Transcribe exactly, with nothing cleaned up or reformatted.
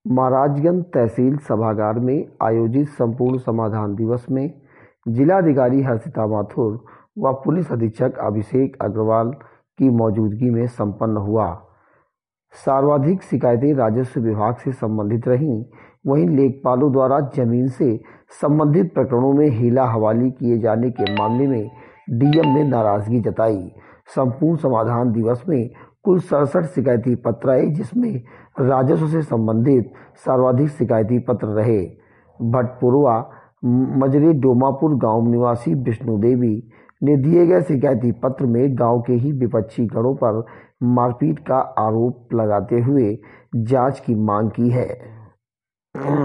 महाराजगंज तहसील सभागार में आयोजित संपूर्ण समाधान दिवस में जिलाधिकारी हर्षिता माथुर व पुलिस अधीक्षक अभिषेक अग्रवाल की मौजूदगी में संपन्न हुआ। सर्वाधिक शिकायतें राजस्व विभाग से संबंधित रहीं। वहीं लेखपालों द्वारा जमीन से संबंधित प्रकरणों में हीला हवाली किए जाने के मामले में डीएम ने नाराजगी जताई। संपूर्ण समाधान दिवस में कुल सड़सठ शिकायती पत्र आए, जिसमें राजस्व से संबंधित सर्वाधिक शिकायती पत्र रहे। भटपुरवा मजरे डोमापुर गांव निवासी विष्णु देवी ने दिए गए शिकायती पत्र में गांव के ही विपक्षी गणों पर मारपीट का आरोप लगाते हुए जांच की मांग की है।